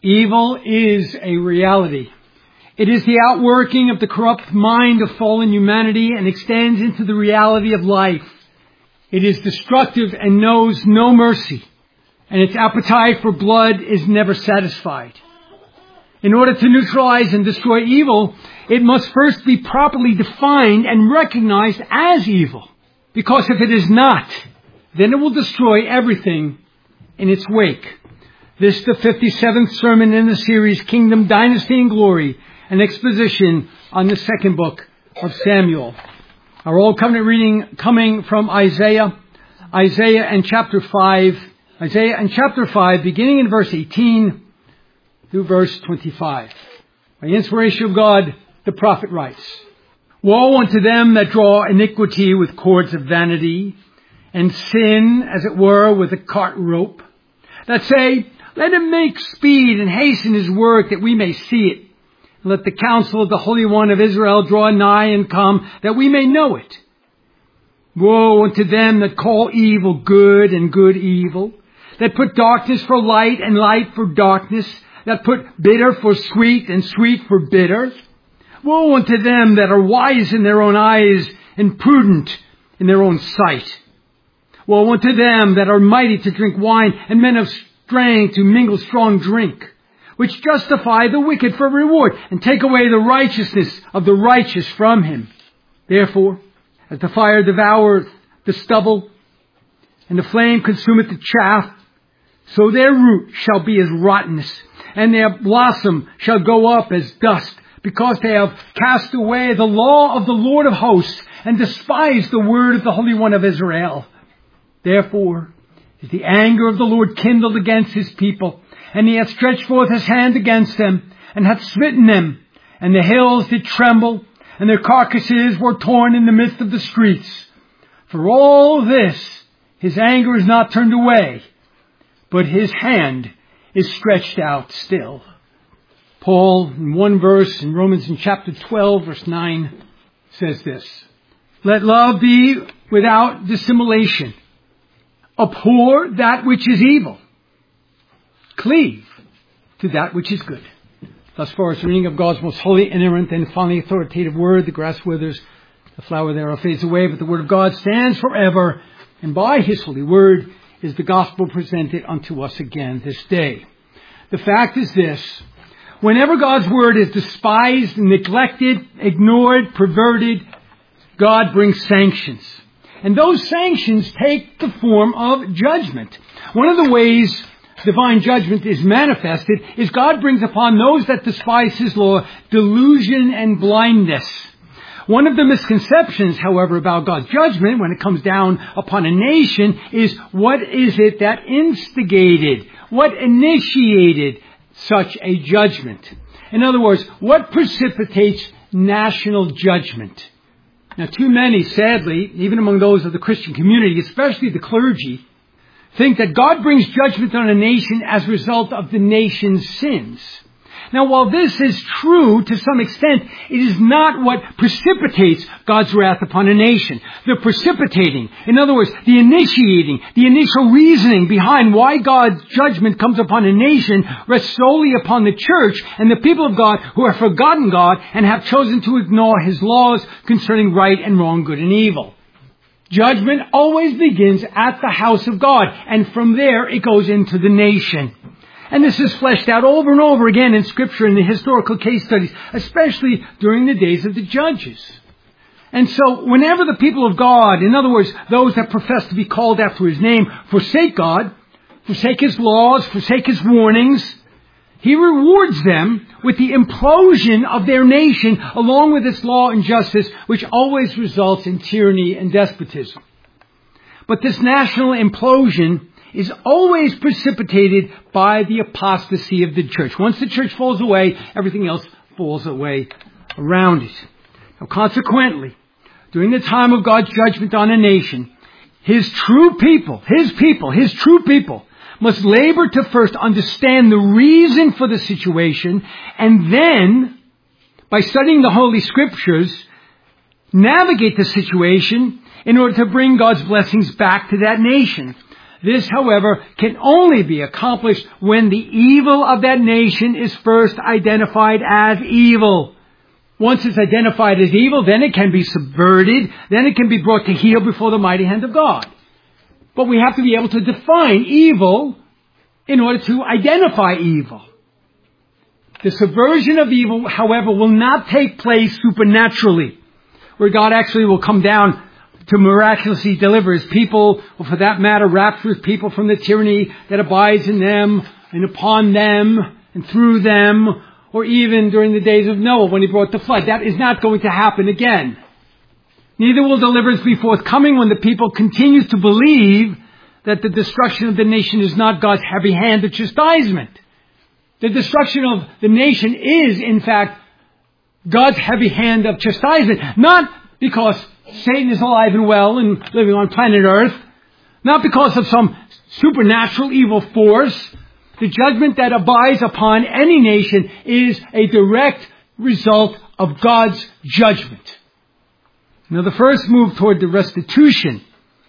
Evil is a reality. It is the outworking of the corrupt mind of fallen humanity and extends into the reality of life. It is destructive and knows no mercy, and its appetite for blood is never satisfied. In order to neutralize and destroy evil, it must first be properly defined and recognized as evil. Because if it is not, then it will destroy everything in its wake. This is the 57th sermon in the series, Kingdom, Dynasty, and Glory, an exposition on the second book of Samuel. Our Old Covenant reading coming from Isaiah and chapter 5, beginning in verse 18 through verse 25. By inspiration of God, the prophet writes, Woe unto them that draw iniquity with cords of vanity, and sin, as it were, with a cart rope, that say, Let him make speed and hasten his work, that we may see it. And let the counsel of the Holy One of Israel draw nigh and come, that we may know it. Woe unto them that call evil good and good evil, that put darkness for light and light for darkness, that put bitter for sweet and sweet for bitter. Woe unto them that are wise in their own eyes and prudent in their own sight. Woe unto them that are mighty to drink wine and men of strength to mingle strong drink, which justify the wicked for reward and take away the righteousness of the righteous from him. Therefore, as the fire devoureth the stubble and the flame consumeth the chaff, so their root shall be as rottenness, and their blossom shall go up as dust, because they have cast away the law of the Lord of hosts and despised the word of the Holy One of Israel. Therefore is the anger of the Lord kindled against his people, and he hath stretched forth his hand against them, and hath smitten them, and the hills did tremble, and their carcasses were torn in the midst of the streets. For all this his anger is not turned away, but his hand is stretched out still. Paul, in one verse in Romans in chapter 12, verse 9, says this, Let love be without dissimulation. Abhor that which is evil. Cleave to that which is good. Thus far as the reading of God's most holy, inerrant, and finally authoritative word, the grass withers, the flower thereof fades away, but the word of God stands forever, and by his holy word is the gospel presented unto us again this day. The fact is this: whenever God's word is despised, neglected, ignored, perverted, God brings sanctions. And those sanctions take the form of judgment. One of the ways divine judgment is manifested is God brings upon those that despise his law delusion and blindness. One of the misconceptions, however, about God's judgment when it comes down upon a nation is what is it that instigated, what initiated such a judgment? In other words, what precipitates national judgment? Now, too many, sadly, even among those of the Christian community, especially the clergy, think that God brings judgment on a nation as a result of the nation's sins. Now, while this is true to some extent, it is not what precipitates God's wrath upon a nation. The precipitating, in other words, the initiating, the initial reasoning behind why God's judgment comes upon a nation rests solely upon the church and the people of God who have forgotten God and have chosen to ignore his laws concerning right and wrong, good and evil. Judgment always begins at the house of God, and from there it goes into the nation. And this is fleshed out over and over again in Scripture in the historical case studies, especially during the days of the judges. And so whenever the people of God, in other words, those that profess to be called after his name, forsake God, forsake his laws, forsake his warnings, he rewards them with the implosion of their nation along with its law and justice, which always results in tyranny and despotism. But this national implosion is always precipitated by the apostasy of the church. Once the church falls away, everything else falls away around it. Now, consequently, during the time of God's judgment on a nation, his true people must labor to first understand the reason for the situation, and then, by studying the Holy Scriptures, navigate the situation in order to bring God's blessings back to that nation. This, however, can only be accomplished when the evil of that nation is first identified as evil. Once it's identified as evil, then it can be subverted, then it can be brought to heel before the mighty hand of God. But we have to be able to define evil in order to identify evil. The subversion of evil, however, will not take place supernaturally, where God actually will come down to miraculously deliver His people, or for that matter, rapture His people from the tyranny that abides in them and upon them and through them, or even during the days of Noah when he brought the flood. That is not going to happen again. Neither will deliverance be forthcoming when the people continues to believe that the destruction of the nation is not God's heavy hand of chastisement. The destruction of the nation is, in fact, God's heavy hand of chastisement. Not because Satan is alive and well and living on planet Earth. Not because of some supernatural evil force. The judgment that abides upon any nation is a direct result of God's judgment. Now, the first move toward the restitution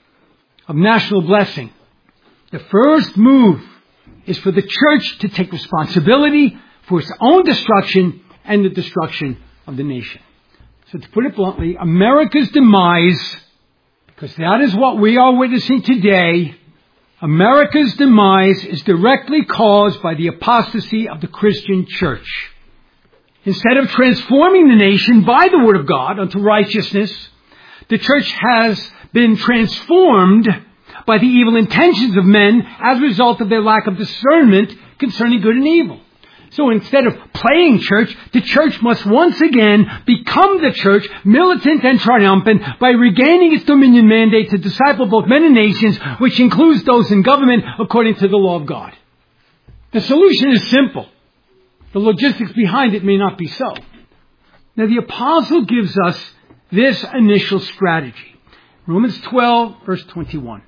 of national blessing, the first move is for the church to take responsibility for its own destruction and the destruction of the nation. So to put it bluntly, America's demise, because that is what we are witnessing today, America's demise is directly caused by the apostasy of the Christian church. Instead of transforming the nation by the Word of God unto righteousness, the church has been transformed by the evil intentions of men as a result of their lack of discernment concerning good and evil. So instead of playing church, the church must once again become the church, militant and triumphant, by regaining its dominion mandate to disciple both men and nations, which includes those in government according to the law of God. The solution is simple. The logistics behind it may not be so. Now the apostle gives us this initial strategy. Romans 12, verse 21.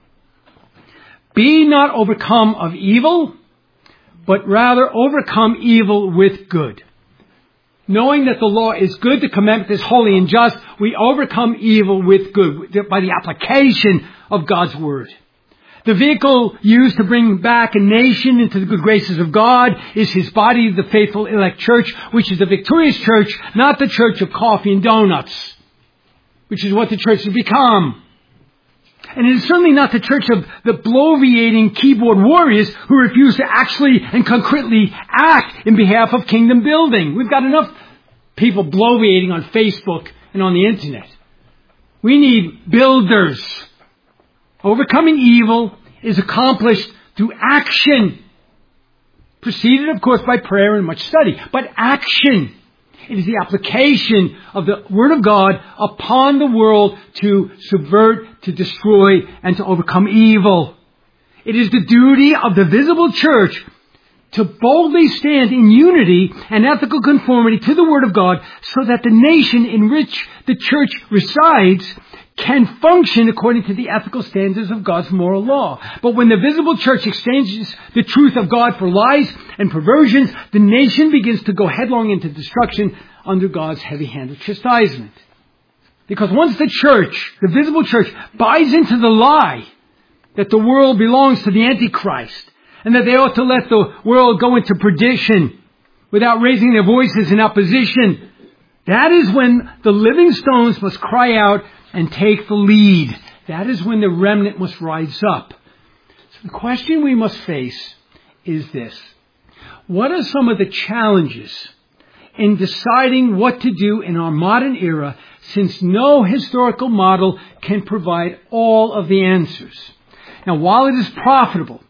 Be not overcome of evil, but rather overcome evil with good. Knowing that the law is good, the commandment is holy and just, we overcome evil with good by the application of God's Word. The vehicle used to bring back a nation into the good graces of God is His body, the faithful elect church, which is the victorious church, not the church of coffee and donuts, which is what the church has become. And it is certainly not the church of the bloviating keyboard warriors who refuse to actually and concretely act in behalf of kingdom building. We've got enough people bloviating on Facebook and on the internet. We need builders. Overcoming evil is accomplished through action. Preceded, of course, by prayer and much study. But action. It is the application of the Word of God upon the world to subvert, to destroy, and to overcome evil. It is the duty of the visible church to boldly stand in unity and ethical conformity to the Word of God so that the nation in which the church resides can function according to the ethical standards of God's moral law. But when the visible church exchanges the truth of God for lies and perversions, the nation begins to go headlong into destruction under God's heavy hand of chastisement. Because once the church, the visible church, buys into the lie that the world belongs to the Antichrist and that they ought to let the world go into perdition without raising their voices in opposition, that is when the living stones must cry out and take the lead. That is when the remnant must rise up. So the question we must face is this. What are some of the challenges in deciding what to do in our modern era, since no historical model can provide all of the answers? Now, while it is profitable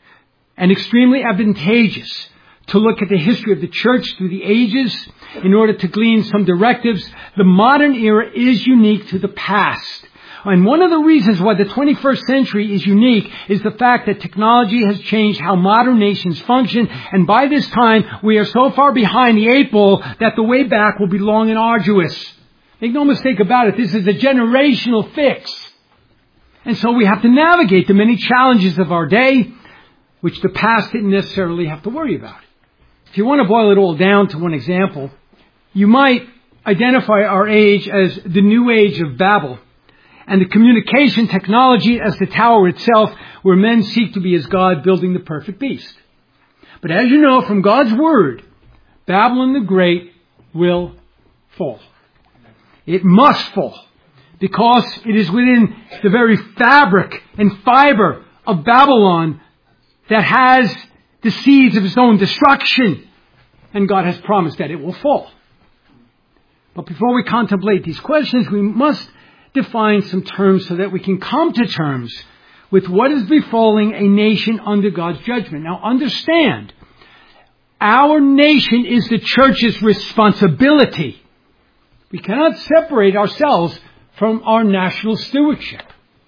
and extremely advantageous to look at the history of the church through the ages in order to glean some directives, the modern era is unique to the past. And one of the reasons why the 21st century is unique is the fact that technology has changed how modern nations function, and by this time we are so far behind the eight ball that the way back will be long and arduous. Make no mistake about it, this is a generational fix. And so we have to navigate the many challenges of our day, which the past didn't necessarily have to worry about. If you want to boil it all down to one example, you might identify our age as the new age of Babel. and the communication technology as the tower itself, where men seek to be as God, building the perfect beast. But as you know from God's word, Babylon the Great will fall. It must fall, because it is within the very fabric and fiber of Babylon that has the seeds of its own destruction, and God has promised that it will fall. But before we contemplate these questions, we must define some terms so that we can come to terms with what is befalling a nation under God's judgment. Now understand, our nation is the church's responsibility. We cannot separate ourselves from our national stewardship.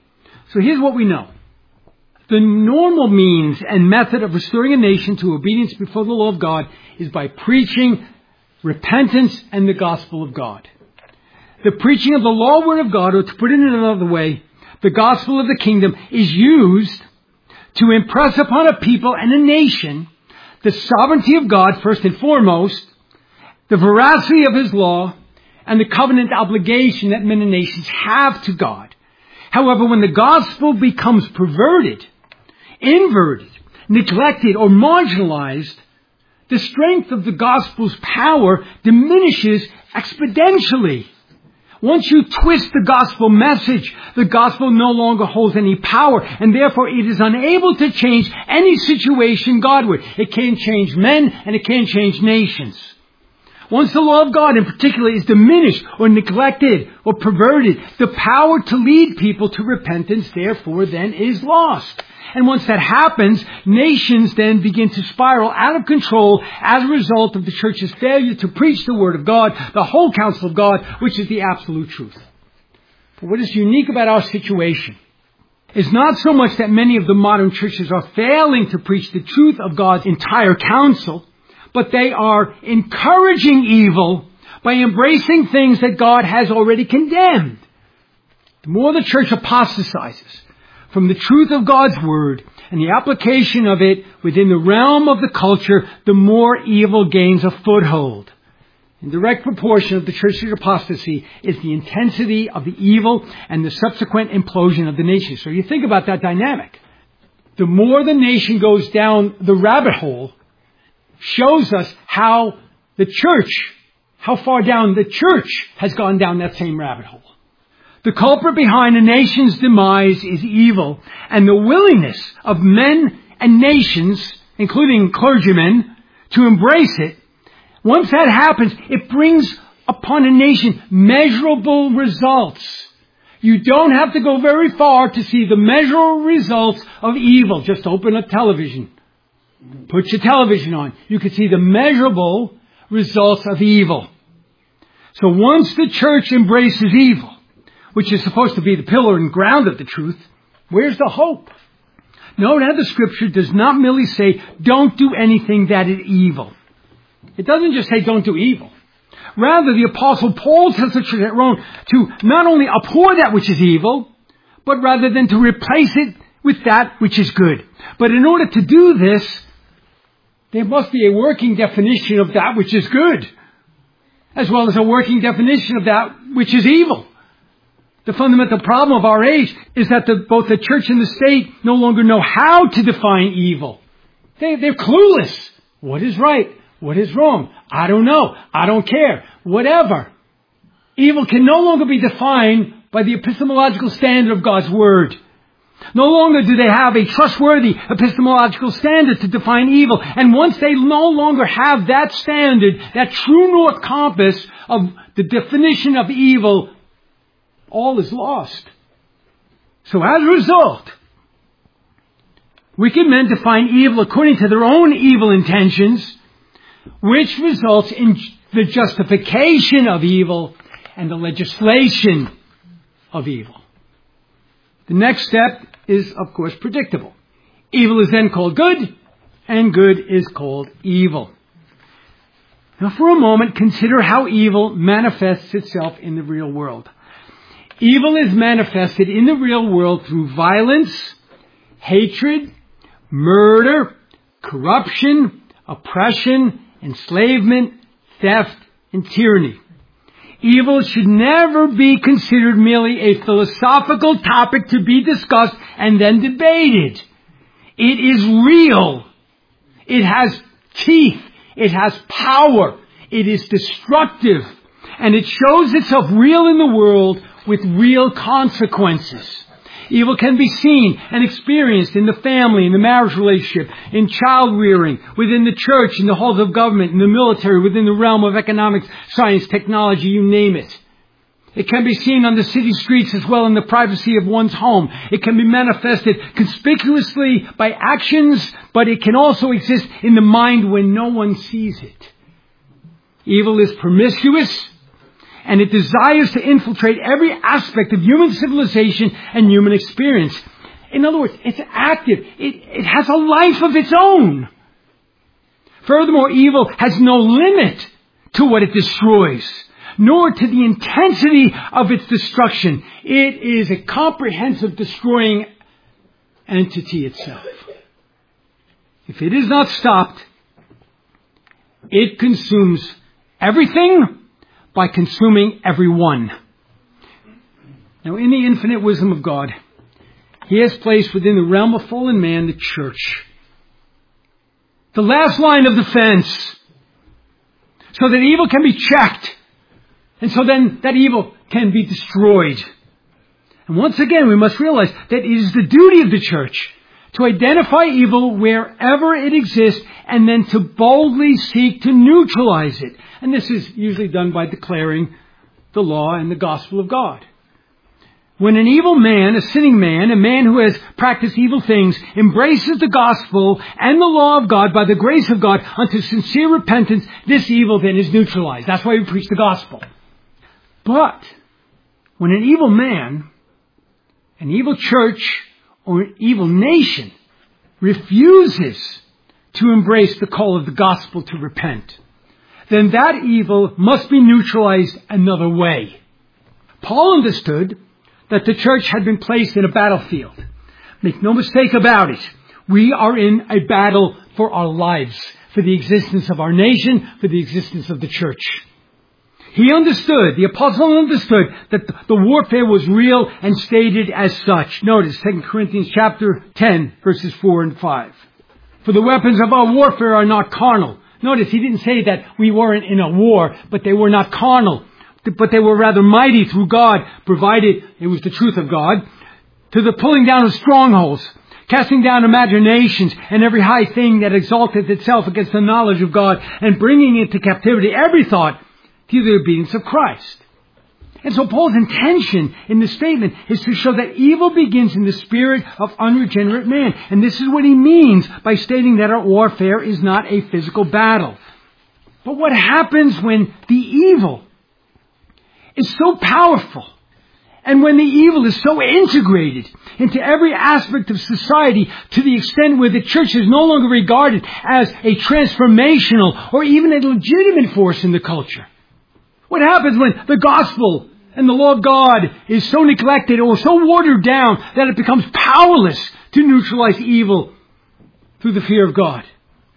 So here's what we know. The normal means and method of restoring a nation to obedience before the law of God is by preaching repentance and the gospel of God. The preaching of the law word of God, or to put it in another way, the gospel of the kingdom, is used to impress upon a people and a nation the sovereignty of God first and foremost, the veracity of his law, and the covenant obligation that men and nations have to God. However, when the gospel becomes perverted, inverted, neglected, or marginalized, the strength of the gospel's power diminishes exponentially. Once you twist the gospel message, the gospel no longer holds any power, and therefore it is unable to change any situation Godward. It can't change men, and it can't change nations. Once the law of God in particular is diminished or neglected or perverted, the power to lead people to repentance therefore then is lost. And once that happens, nations then begin to spiral out of control as a result of the church's failure to preach the word of God, the whole counsel of God, which is the absolute truth. But what is unique about our situation is not so much that many of the modern churches are failing to preach the truth of God's entire counsel, but they are encouraging evil by embracing things that God has already condemned. The more the church apostatizes from the truth of God's word and the application of it within the realm of the culture, the more evil gains a foothold. In direct proportion of the church's apostasy is the intensity of the evil and the subsequent implosion of the nation. So you think about that dynamic. The more the nation goes down the rabbit hole, shows us how far down the church has gone down that same rabbit hole. The culprit behind a nation's demise is evil, and the willingness of men and nations, including clergymen, to embrace it. Once that happens, it brings upon a nation measurable results. You don't have to go very far to see the measurable results of evil. Just open a television. Put your television on. You can see the measurable results of evil. So once the church embraces evil, which is supposed to be the pillar and ground of the truth, where's the hope? Note how the scripture does not merely say, don't do anything that is evil. It doesn't just say, don't do evil. Rather, the apostle Paul tells the church at Rome to not only abhor that which is evil, but rather than to replace it with that which is good. But in order to do this, there must be a working definition of that which is good, as well as a working definition of that which is evil. The fundamental problem of our age is that both the church and the state no longer know how to define evil. They're clueless. What is right? What is wrong? I don't know. I don't care. Whatever. Evil can no longer be defined by the epistemological standard of God's word. No longer do they have a trustworthy epistemological standard to define evil. And once they no longer have that standard, that true north compass of the definition of evil, all is lost. So as a result, wicked men define evil according to their own evil intentions, which results in the justification of evil and the legislation of evil. The next step is, of course, predictable. Evil is then called good, and good is called evil. Now, for a moment, consider how evil manifests itself in the real world. Evil is manifested in the real world through violence, hatred, murder, corruption, oppression, enslavement, theft, and tyranny. Evil should never be considered merely a philosophical topic to be discussed and then debated. It is real. It has teeth. It has power. It is destructive. And it shows itself real in the world with real consequences. Evil can be seen and experienced in the family, in the marriage relationship, in child rearing, within the church, in the halls of government, in the military, within the realm of economics, science, technology, you name it. It can be seen on the city streets as well in the privacy of one's home. It can be manifested conspicuously by actions, but it can also exist in the mind when no one sees it. Evil is promiscuous, and it desires to infiltrate every aspect of human civilization and human experience. In other words, it's active. It has a life of its own. Furthermore, evil has no limit to what it destroys, nor to the intensity of its destruction. It is a comprehensive destroying entity itself. If it is not stopped, it consumes everything by consuming everyone. Now, in the infinite wisdom of God, He has placed within the realm of fallen man the church, the last line of defense, so that evil can be checked, and so then that evil can be destroyed. And once again, we must realize that it is the duty of the church to identify evil wherever it exists and then to boldly seek to neutralize it. And this is usually done by declaring the law and the gospel of God. When an evil man, a sinning man, a man who has practiced evil things, embraces the gospel and the law of God by the grace of God unto sincere repentance, this evil then is neutralized. That's why we preach the gospel. But when an evil man, an evil church, or an evil nation refuses to embrace the call of the gospel to repent, then that evil must be neutralized another way. Paul understood that the church had been placed in a battlefield. Make no mistake about it. We are in a battle for our lives, for the existence of our nation, for the existence of the church. He understood, the apostle understood, that the warfare was real and stated as such. Notice 2 Corinthians chapter 10, verses 4 and 5. For the weapons of our warfare are not carnal. Notice he didn't say that we weren't in a war, but they were not carnal. But they were rather mighty through God, provided it was the truth of God, to the pulling down of strongholds, casting down imaginations and every high thing that exalteth itself against the knowledge of God, and bringing into captivity every thought to the obedience of Christ. And so Paul's intention in this statement is to show that evil begins in the spirit of unregenerate man. And this is what he means by stating that our warfare is not a physical battle. But what happens when the evil is so powerful, and when the evil is so integrated into every aspect of society to the extent where the church is no longer regarded as a transformational or even a legitimate force in the culture? What happens when the gospel and the law of God is so neglected or so watered down that it becomes powerless to neutralize evil through the fear of God?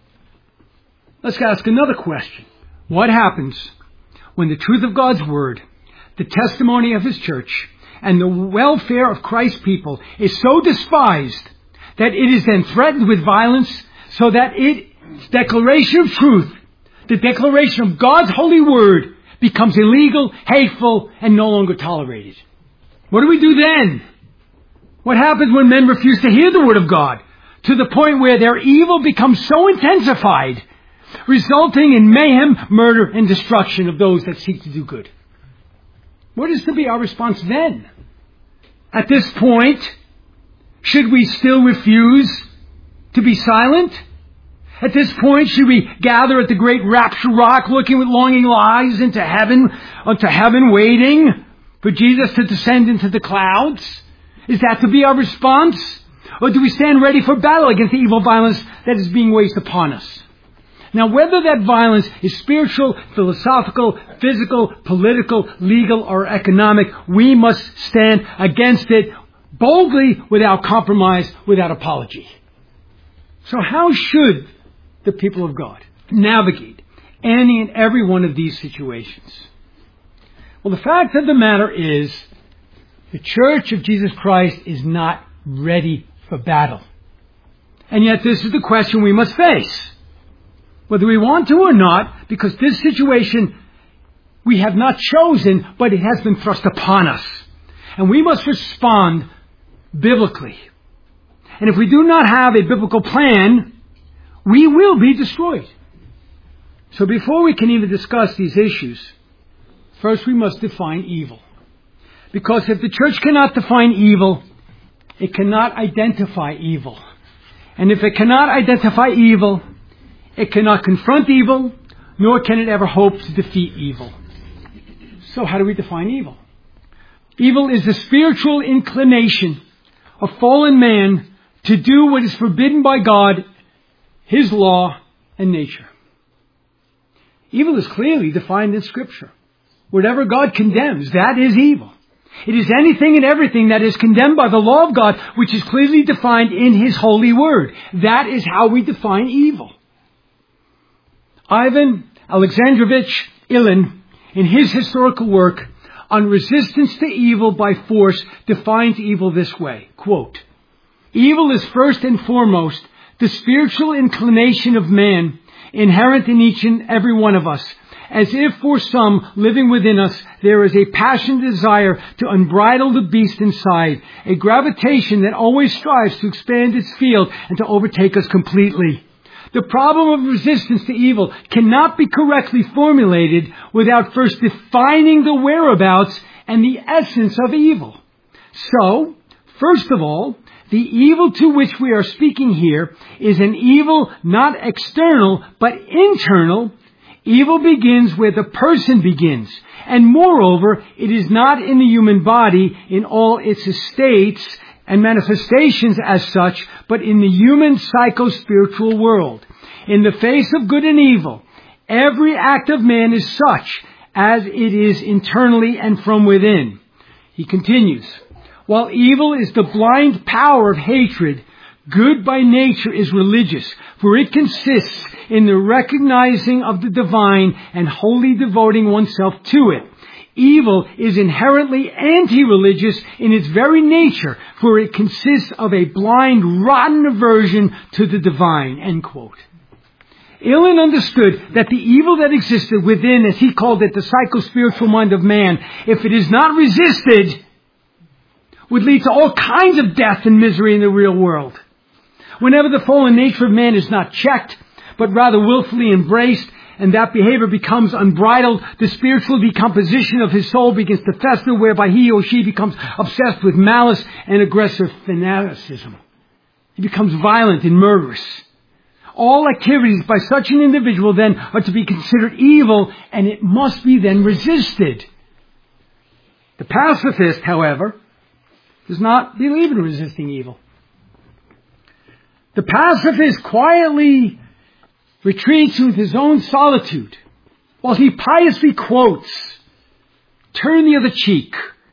Let's ask another question. What happens when the truth of God's word, the testimony of His church, and the welfare of Christ's people is so despised that it is then threatened with violence, so that its declaration of truth, the declaration of God's holy word, becomes illegal, hateful, and no longer tolerated? What do we do then? What happens when men refuse to hear the word of God to the point where their evil becomes so intensified, resulting in mayhem, murder, and destruction of those that seek to do good? What is to be our response then? At this point, should we still refuse to be silent? At this point, should we gather at the great rapture rock, looking with longing eyes into heaven, waiting for Jesus to descend into the clouds? Is that to be our response? Or do we stand ready for battle against the evil violence that is being waged upon us? Now, whether that violence is spiritual, philosophical, physical, political, legal, or economic, we must stand against it boldly, without compromise, without apology. So how should the people of God navigate any and every one of these situations? Well, the fact of the matter is, the Church of Jesus Christ is not ready for battle. And yet this is the question we must face. Whether we want to or not, because this situation we have not chosen, but it has been thrust upon us. And we must respond biblically. And if we do not have a biblical plan, we will be destroyed. So before we can even discuss these issues, first we must define evil. Because if the church cannot define evil, it cannot identify evil. And if it cannot identify evil, it cannot confront evil, nor can it ever hope to defeat evil. So how do we define evil? Evil is the spiritual inclination of fallen man to do what is forbidden by God, His law, and nature. Evil is clearly defined in Scripture. Whatever God condemns, that is evil. It is anything and everything that is condemned by the law of God, which is clearly defined in His holy word. That is how we define evil. Ivan Alexandrovich Ilyin, in his historical work on resistance to evil by force, defines evil this way, quote, "Evil is first and foremost the spiritual inclination of man, inherent in each and every one of us, as if for some living within us there is a passionate desire to unbridle the beast inside, a gravitation that always strives to expand its field and to overtake us completely. The problem of resistance to evil cannot be correctly formulated without first defining the whereabouts and the essence of evil. So, first of all, the evil to which we are speaking here is an evil not external but internal. Evil begins where the person begins. And moreover, it is not in the human body in all its estates and manifestations as such, but in the human psycho-spiritual world. In the face of good and evil, every act of man is such as it is internally and from within." He continues, "While evil is the blind power of hatred, good by nature is religious, for it consists in the recognizing of the divine and wholly devoting oneself to it. Evil is inherently anti-religious in its very nature, for it consists of a blind, rotten aversion to the divine." End quote. Ilyin understood that the evil that existed within, as he called it, the psycho-spiritual mind of man, if it is not resisted, would lead to all kinds of death and misery in the real world. Whenever the fallen nature of man is not checked, but rather willfully embraced, and that behavior becomes unbridled, the spiritual decomposition of his soul begins to fester, whereby he or she becomes obsessed with malice and aggressive fanaticism. He becomes violent and murderous. All activities by such an individual then are to be considered evil, and it must be then resisted. The pacifist, however, does not believe in resisting evil. The pacifist quietly retreats into his own solitude, while he piously quotes, "Turn the other cheek."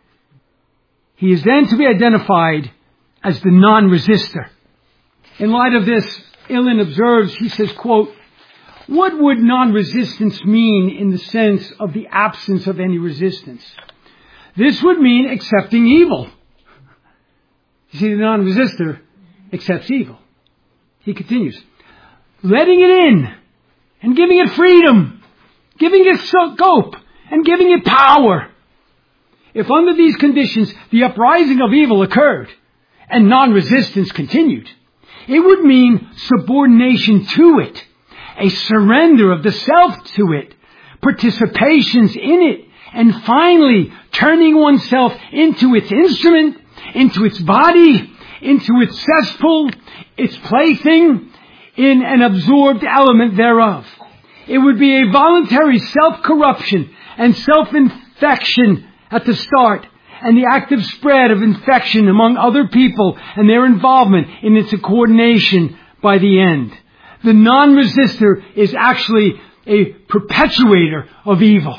He is then to be identified as the non-resistor. In light of this, Ilyin observes, he says, quote, "What would non-resistance mean in the sense of the absence of any resistance? This would mean accepting evil." You see, the non-resistor accepts evil. He continues, "Letting it in and giving it freedom, giving it scope and giving it power. If under these conditions the uprising of evil occurred and non-resistance continued, it would mean subordination to it, a surrender of the self to it, participations in it, and finally turning oneself into its instrument, into its body, into its cesspool, its plaything, in an absorbed element thereof. It would be a voluntary self-corruption and self-infection at the start, and the active spread of infection among other people and their involvement in its coordination by the end. The non-resistor is actually a perpetuator of evil."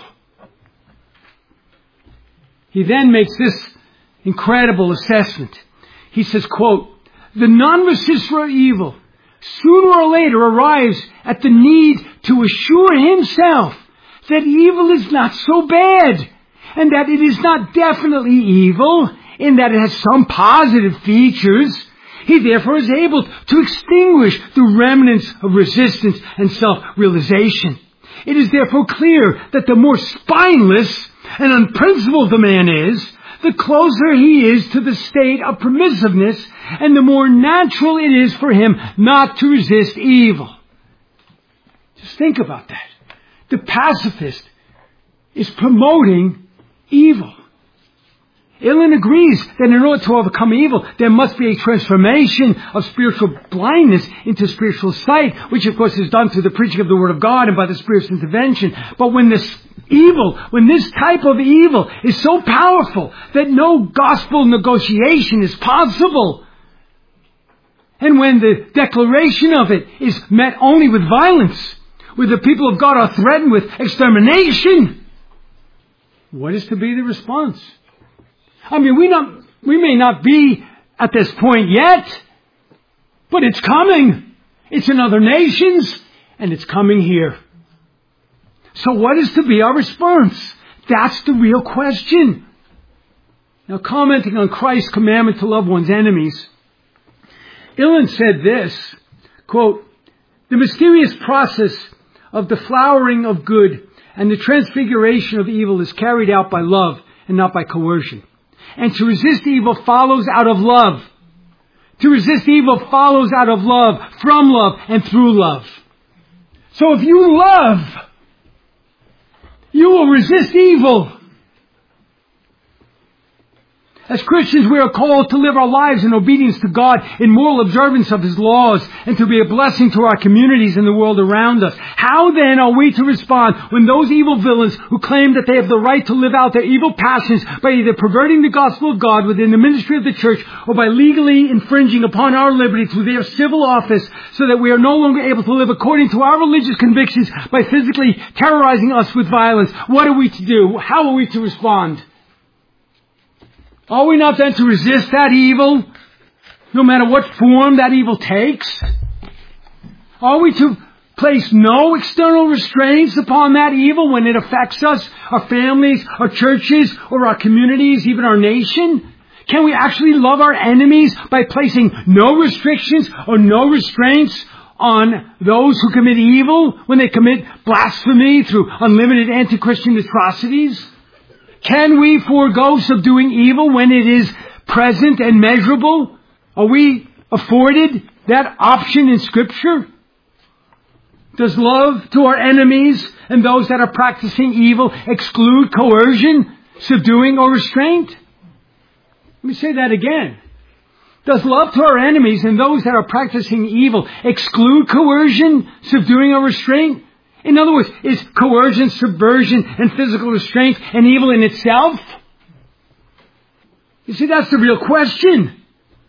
He then makes this incredible assessment. He says, quote, "The non-resistor of evil sooner or later arrives at the need to assure himself that evil is not so bad, and that it is not definitely evil, in that it has some positive features. He therefore is able to extinguish the remnants of resistance and self-realization. It is therefore clear that the more spineless and unprincipled the man is, the closer he is to the state of permissiveness, and the more natural it is for him not to resist evil. Just think about that. The pacifist is promoting evil. Ilan agrees that in order to overcome evil, there must be a transformation of spiritual blindness into spiritual sight, which of course is done through the preaching of the Word of God and by the Spirit's intervention. But when this type of evil is so powerful that no gospel negotiation is possible, and when the declaration of it is met only with violence, where the people of God are threatened with extermination, what is to be the response? I mean, we may not be at this point yet, but it's coming. It's in other nations, and it's coming here. So what is to be our response? That's the real question. Now, commenting on Christ's commandment to love one's enemies, Ilan said this, quote, "The mysterious process of the flowering of good and the transfiguration of evil is carried out by love and not by coercion. And to resist evil follows out of love. To resist evil follows out of love, from love, and through love." So if you love, you will resist evil. As Christians, we are called to live our lives in obedience to God, in moral observance of His laws, and to be a blessing to our communities and the world around us. How then are we to respond when those evil villains who claim that they have the right to live out their evil passions by either perverting the gospel of God within the ministry of the church or by legally infringing upon our liberty through their civil office so that we are no longer able to live according to our religious convictions by physically terrorizing us with violence? What are we to do? How are we to respond? Are we not then to resist that evil, no matter what form that evil takes? Are we to place no external restraints upon that evil when it affects us, our families, our churches, or our communities, even our nation? Can we actually love our enemies by placing no restrictions or no restraints on those who commit evil when they commit blasphemy through unlimited anti-Christian atrocities? Can we forego subduing evil when it is present and measurable? Are we afforded that option in Scripture? Does love to our enemies and those that are practicing evil exclude coercion, subduing, or restraint? Let me say that again. Does love to our enemies and those that are practicing evil exclude coercion, subduing, or restraint? In other words, is coercion, subversion, and physical restraint an evil in itself? You see, that's the real question.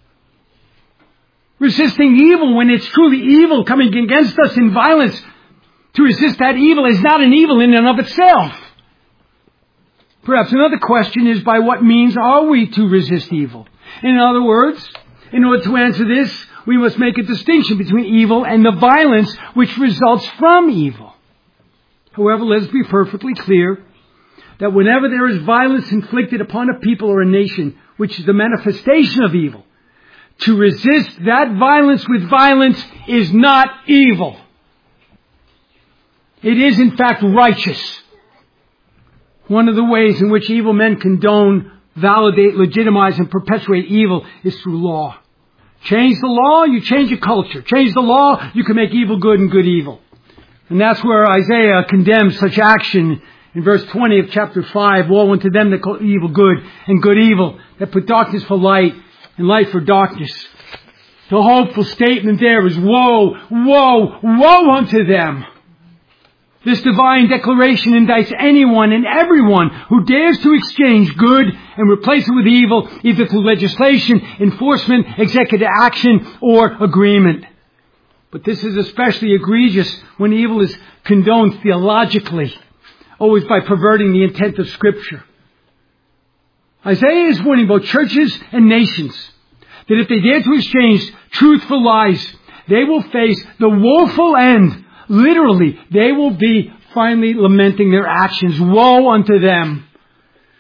Resisting evil when it's truly evil coming against us in violence, to resist that evil is not an evil in and of itself. Perhaps another question is, by what means are we to resist evil? In other words, in order to answer this, we must make a distinction between evil and the violence which results from evil. However, let's be perfectly clear that whenever there is violence inflicted upon a people or a nation, which is the manifestation of evil, to resist that violence with violence is not evil. It is, in fact, righteous. One of the ways in which evil men condone, validate, legitimize, and perpetuate evil is through law. Change the law, you change a culture. Change the law, you can make evil good and good evil. And that's where Isaiah condemns such action in verse 20 of chapter 5. Woe unto them that call evil good and good evil, that put darkness for light and light for darkness. The hopeful statement there is woe, woe, woe unto them. This divine declaration indicts anyone and everyone who dares to exchange good and replace it with evil, either through legislation, enforcement, executive action, or agreement. But this is especially egregious when evil is condoned theologically, always by perverting the intent of Scripture. Isaiah is warning both churches and nations that if they dare to exchange truth for lies, they will face the woeful end. Literally, they will be finally lamenting their actions. Woe unto them.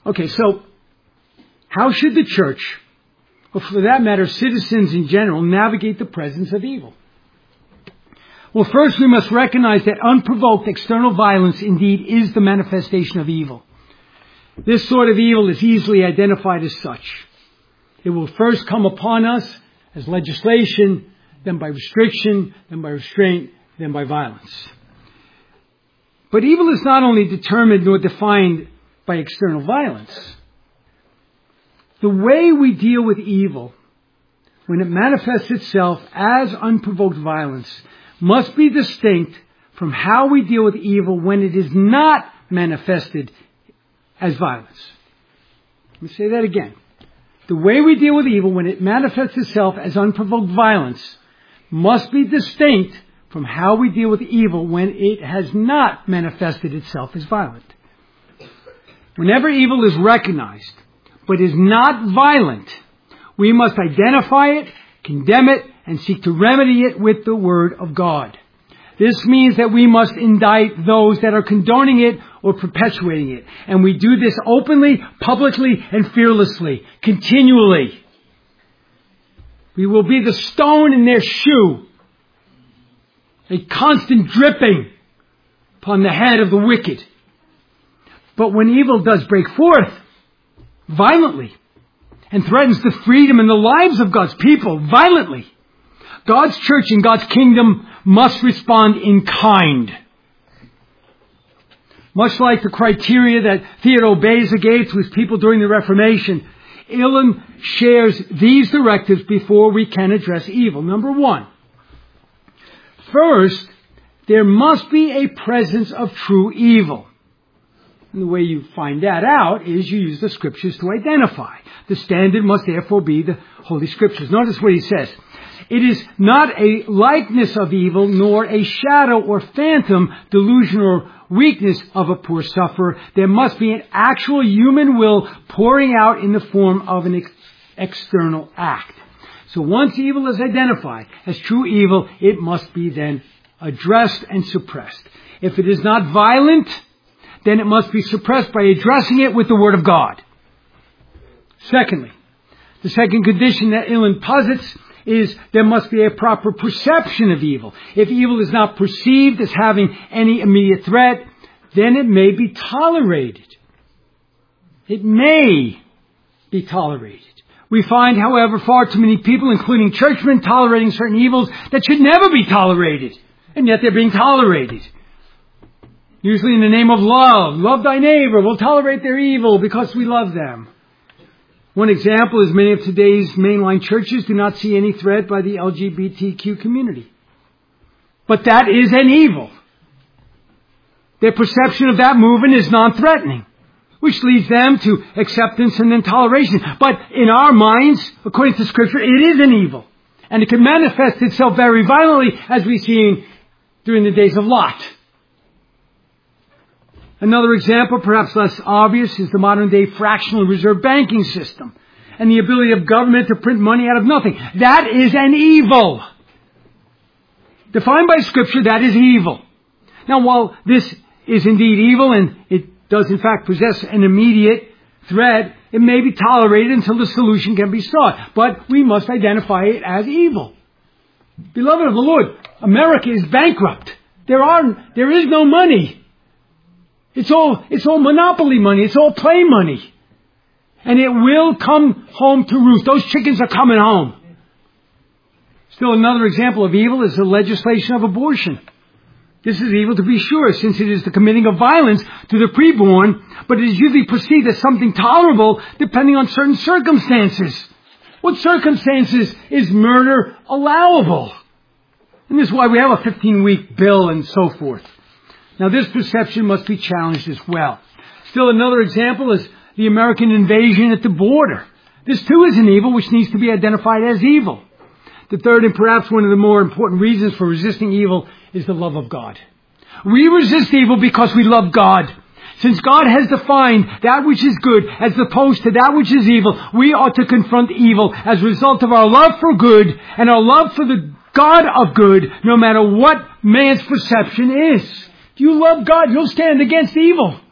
Okay, so how should the church, or for that matter, citizens in general, navigate the presence of evil? Well, first we must recognize that unprovoked external violence indeed is the manifestation of evil. This sort of evil is easily identified as such. It will first come upon us as legislation, then by restriction, then by restraint, then by violence. But evil is not only determined nor defined by external violence. The way we deal with evil, when it manifests itself as unprovoked violence, must be distinct from how we deal with evil when it is not manifested as violence. Let me say that again. The way we deal with evil when it manifests itself as unprovoked violence must be distinct from how we deal with evil when it has not manifested itself as violent. Whenever evil is recognized, but is not violent, we must identify it, condemn it, and seek to remedy it with the Word of God. This means that we must indict those that are condoning it or perpetuating it. And we do this openly, publicly, and fearlessly, continually. We will be the stone in their shoe, a constant dripping upon the head of the wicked. But when evil does break forth violently and threatens the freedom and the lives of God's people violently, God's church and God's kingdom must respond in kind. Much like the criteria that Theodore Beza gave to his people during the Reformation, Ilan shares these directives before we can address evil. Number one, first, there must be a presence of true evil. And the way you find that out is you use the Scriptures to identify. The standard must therefore be the Holy Scriptures. Notice what he says. It is not a likeness of evil, nor a shadow or phantom, delusion or weakness of a poor sufferer. There must be an actual human will pouring out in the form of an external act. So once evil is identified as true evil, it must be then addressed and suppressed. If it is not violent, then it must be suppressed by addressing it with the Word of God. Secondly, the second condition that Ilan posits is there must be a proper perception of evil. If evil is not perceived as having any immediate threat, then it may be tolerated. It may be tolerated. We find, however, far too many people, including churchmen, tolerating certain evils that should never be tolerated, and yet they're being tolerated. Usually in the name of love. Love thy neighbor. We'll tolerate their evil because we love them. One example is many of today's mainline churches do not see any threat by the LGBTQ community. But that is an evil. Their perception of that movement is non-threatening, which leads them to acceptance and then toleration. But in our minds, according to Scripture, it is an evil. And it can manifest itself very violently, as we've seen during the days of Lot. Another example, perhaps less obvious, is the modern-day fractional reserve banking system and the ability of government to print money out of nothing. That is an evil. Defined by Scripture, that is evil. Now, while this is indeed evil and it does in fact possess an immediate threat, it may be tolerated until the solution can be sought. But we must identify it as evil. Beloved of the Lord, America is bankrupt. There is no money. It's all monopoly money. It's all play money. And it will come home to roost. Those chickens are coming home. Still another example of evil is the legislation of abortion. This is evil to be sure, since it is the committing of violence to the preborn, but it is usually perceived as something tolerable depending on certain circumstances. What circumstances is murder allowable? And this is why we have a 15-week bill and so forth. Now, this perception must be challenged as well. Still another example is the American invasion at the border. This too is an evil which needs to be identified as evil. The third and perhaps one of the more important reasons for resisting evil is the love of God. We resist evil because we love God. Since God has defined that which is good as opposed to that which is evil, we ought to confront evil as a result of our love for good and our love for the God of good, no matter what man's perception is. If you love God, you'll stand against evil.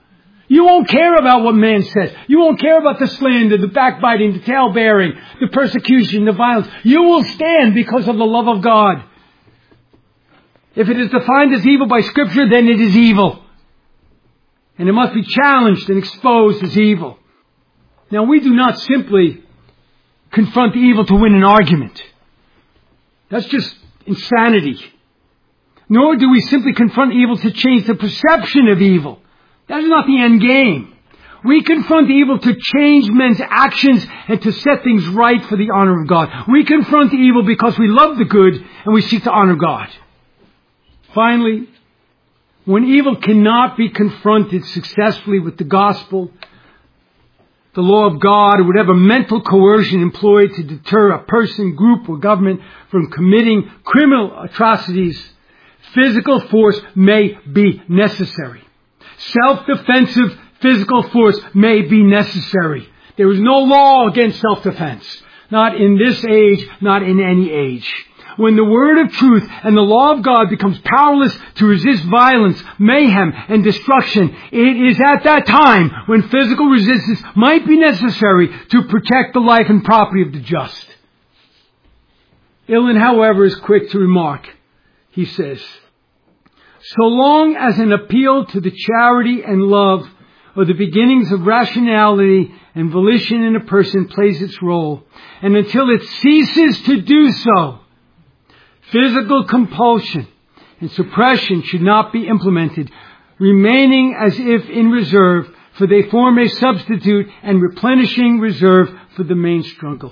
You won't care about what man says. You won't care about the slander, the backbiting, the tale-bearing, the persecution, the violence. You will stand because of the love of God. If it is defined as evil by Scripture, then it is evil. And it must be challenged and exposed as evil. Now, we do not simply confront the evil to win an argument. That's just insanity. Nor do we simply confront evil to change the perception of evil. That is not the end game. We confront evil to change men's actions and to set things right for the honor of God. We confront evil because we love the good and we seek to honor God. Finally, when evil cannot be confronted successfully with the gospel, the law of God, or whatever mental coercion employed to deter a person, group, or government from committing criminal atrocities, physical force may be necessary. Self-defensive physical force may be necessary. There is no law against self-defense. Not in this age, not in any age. When the word of truth and the law of God becomes powerless to resist violence, mayhem, and destruction, it is at that time when physical resistance might be necessary to protect the life and property of the just. Ilan, however, is quick to remark. He says, so long as an appeal to the charity and love or the beginnings of rationality and volition in a person plays its role, and until it ceases to do so, physical compulsion and suppression should not be implemented, remaining as if in reserve, for they form a substitute and replenishing reserve for the main struggle.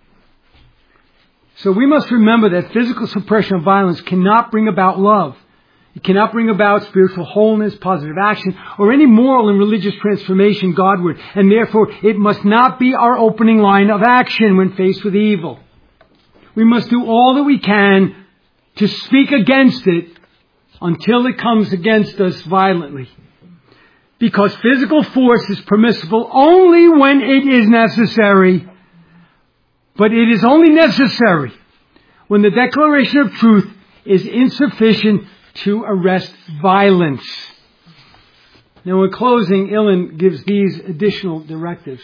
So we must remember that physical suppression of violence cannot bring about love. It cannot bring about spiritual wholeness, positive action, or any moral and religious transformation Godward. And therefore, it must not be our opening line of action when faced with evil. We must do all that we can to speak against it until it comes against us violently. Because physical force is permissible only when it is necessary. But it is only necessary when the declaration of truth is insufficient to arrest violence. Now, in closing, Ilan gives these additional directives.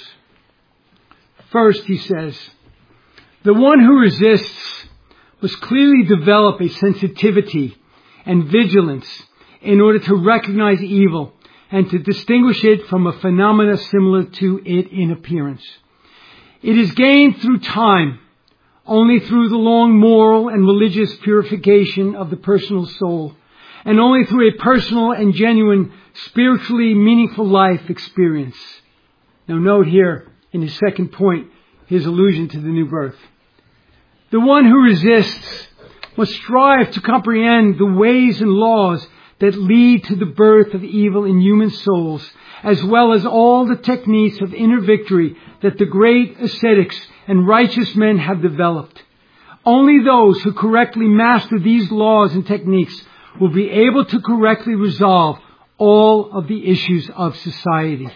First, he says, the one who resists must clearly develop a sensitivity and vigilance in order to recognize evil and to distinguish it from a phenomena similar to it in appearance. It is gained through time, only through the long moral and religious purification of the personal soul, and only through a personal and genuine, spiritually meaningful life experience. Now note here, in his second point, his allusion to the new birth. The one who resists must strive to comprehend the ways and laws that lead to the birth of evil in human souls, as well as all the techniques of inner victory that the great ascetics and righteous men have developed. Only those who correctly master these laws and techniques will be able to correctly resolve all of the issues of society.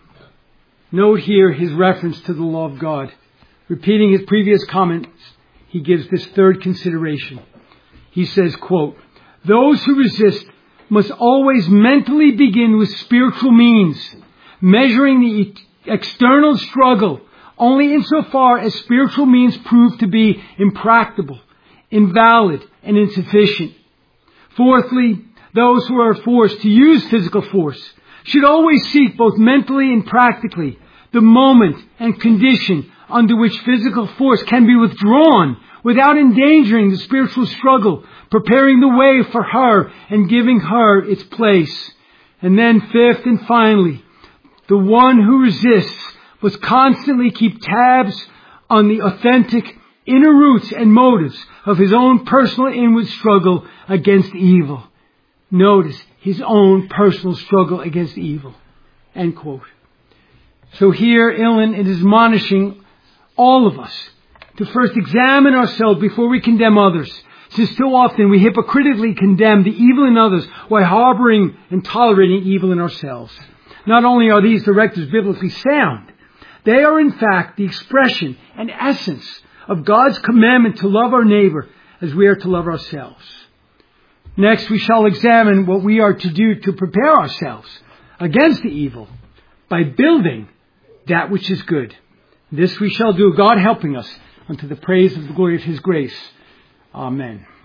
Note here his reference to the law of God. Repeating his previous comments, he gives this third consideration. He says, quote, those who resist must always mentally begin with spiritual means, measuring the external struggle only insofar as spiritual means prove to be impractical, invalid, and insufficient. Fourthly, those who are forced to use physical force should always seek both mentally and practically the moment and condition under which physical force can be withdrawn without endangering the spiritual struggle, preparing the way for her and giving her its place. And then fifth and finally, the one who resists must constantly keep tabs on the authentic inner roots and motives of his own personal inward struggle against evil. Notice, his own personal struggle against evil. End quote. So here, Ilan is admonishing all of us to first examine ourselves before we condemn others, since too often we hypocritically condemn the evil in others while harboring and tolerating evil in ourselves. Not only are these directives biblically sound, they are in fact the expression and essence of God's commandment to love our neighbor as we are to love ourselves. Next, we shall examine what we are to do to prepare ourselves against the evil by building that which is good. This we shall do, God helping us, unto the praise of the glory of his grace. Amen.